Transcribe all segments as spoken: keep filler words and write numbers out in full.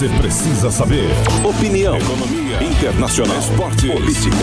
você precisa saber. Opinião, economia, internacional, esporte, política,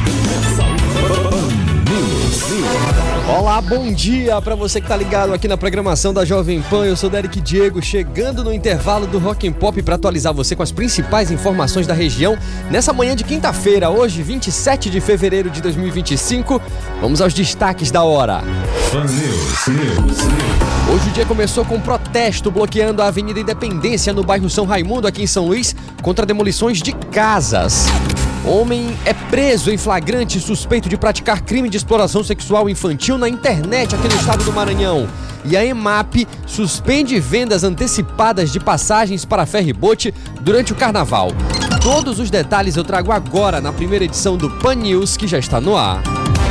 Olá, bom dia para você que tá ligado aqui na programação da Jovem Pan. Eu sou Derek Diego, chegando no intervalo do Rock and Pop para atualizar você com as principais informações da região nessa manhã de quinta-feira, hoje, vinte e sete de fevereiro de dois mil e vinte e cinco. Vamos aos destaques da hora. Pan News, News. Hoje o dia começou com um protesto bloqueando a Avenida Independência no bairro São Raimundo, aqui em São Luís, contra demolições de casas. Homem é preso em flagrante suspeito de praticar crime de exploração sexual infantil na internet aqui no estado do Maranhão. E a EMAP suspende vendas antecipadas de passagens para ferry-boat durante o carnaval. Todos os detalhes eu trago agora na primeira edição do Pan News, que já está no ar.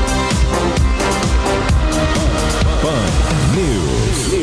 Pan News.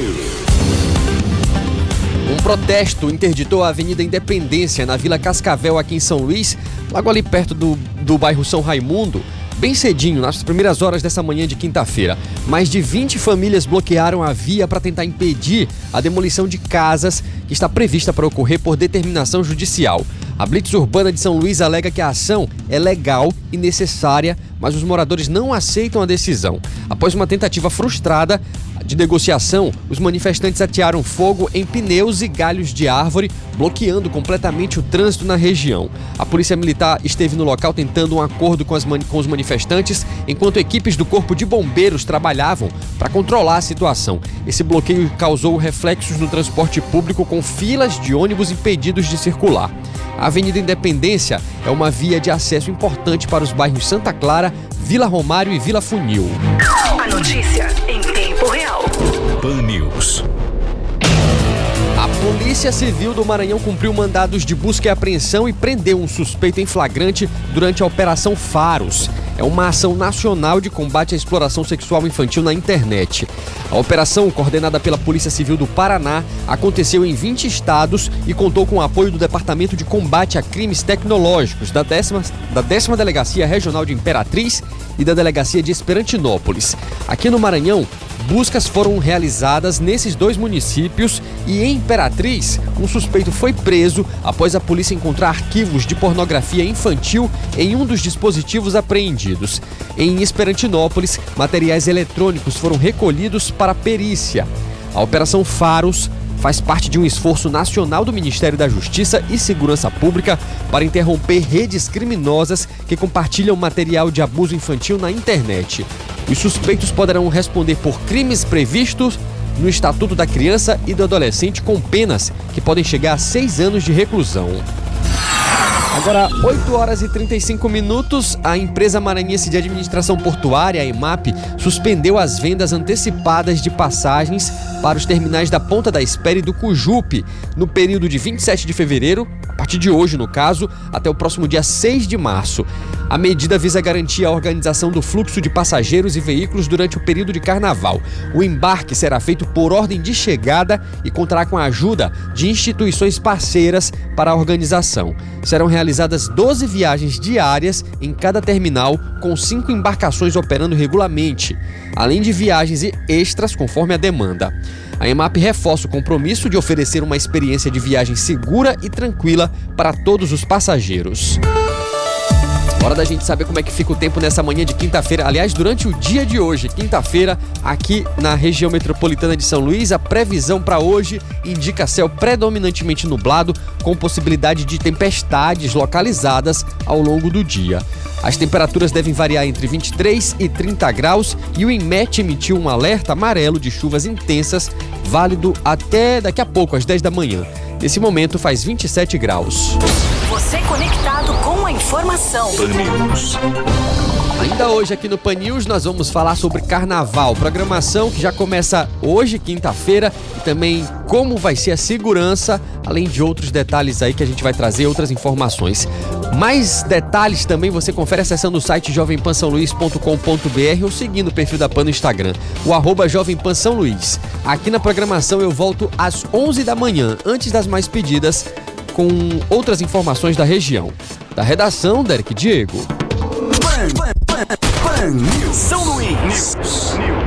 Um protesto interditou a Avenida Independência na Vila Cascavel, aqui em São Luís, logo ali perto do, do bairro São Raimundo, bem cedinho, nas primeiras horas dessa manhã de quinta-feira. Mais de vinte famílias bloquearam a via para tentar impedir a demolição de casas que está prevista para ocorrer por determinação judicial. A Blitz Urbana de São Luís alega que a ação é legal e necessária, mas os moradores não aceitam a decisão. Após uma tentativa frustrada de negociação, os manifestantes atearam fogo em pneus e galhos de árvore, bloqueando completamente o trânsito na região. A polícia militar esteve no local tentando um acordo com, as mani- com os manifestantes, enquanto equipes do Corpo de Bombeiros trabalhavam para controlar a situação. Esse bloqueio causou reflexos no transporte público, com filas de ônibus impedidos de circular. A Avenida Independência é uma via de acesso importante para os bairros Santa Clara, Vila Romário e Vila Funil. A notícia em tempo real. Pan News. A Polícia Civil do Maranhão cumpriu mandados de busca e apreensão e prendeu um suspeito em flagrante durante a Operação Faros. É uma ação nacional de combate à exploração sexual infantil na internet. A operação, coordenada pela Polícia Civil do Paraná, aconteceu em vinte estados e contou com o apoio do Departamento de Combate a Crimes Tecnológicos, da décima, da décima Delegacia Regional de Imperatriz e da Delegacia de Esperantinópolis. Aqui no Maranhão, buscas foram realizadas nesses dois municípios e em Imperatriz, um suspeito foi preso após a polícia encontrar arquivos de pornografia infantil em um dos dispositivos apreendidos. Em Esperantinópolis, materiais eletrônicos foram recolhidos para perícia. A Operação Faros faz parte de um esforço nacional do Ministério da Justiça e Segurança Pública para interromper redes criminosas que compartilham material de abuso infantil na internet. Os suspeitos poderão responder por crimes previstos no Estatuto da Criança e do Adolescente, com penas que podem chegar a seis anos de reclusão. Agora, oito horas e trinta e cinco minutos, a empresa maranhense de administração portuária, a EMAP, suspendeu as vendas antecipadas de passagens para os terminais da Ponta da Espera e do Cujupe no período de vinte e sete de fevereiro, a partir de hoje no caso, até o próximo dia seis de março. A medida visa garantir a organização do fluxo de passageiros e veículos durante o período de carnaval. O embarque será feito por ordem de chegada e contará com a ajuda de instituições parceiras para a organização. Serão realizadas doze viagens diárias em cada terminal, com cinco embarcações operando regularmente, além de viagens extras conforme a demanda. A EMAP reforça o compromisso de oferecer uma experiência de viagem segura e tranquila para todos os passageiros. Hora da gente saber como é que fica o tempo nessa manhã de quinta-feira. Aliás, durante o dia de hoje, quinta-feira, aqui na região metropolitana de São Luís, a previsão para hoje indica céu predominantemente nublado, com possibilidade de tempestades localizadas ao longo do dia. As temperaturas devem variar entre vinte e três e trinta graus e o INMET emitiu um alerta amarelo de chuvas intensas, válido até daqui a pouco, às dez da manhã. Nesse momento faz vinte e sete graus. Você conectado com a informação. Pan News. Ainda hoje aqui no Pan News nós vamos falar sobre carnaval, programação que já começa hoje, quinta-feira, e também como vai ser a segurança, além de outros detalhes aí que a gente vai trazer, outras informações. Mais detalhes também você confere acessando o site jovem pan são luís ponto com ponto b r ou seguindo o perfil da Pan no Instagram, o arroba Jovem Pan São Luís. Aqui na programação eu volto às onze da manhã, antes das mais pedidas, com outras informações da região. Da redação, Derek Diego. Pan, Pan, Pan, Pan News. São Luís. News.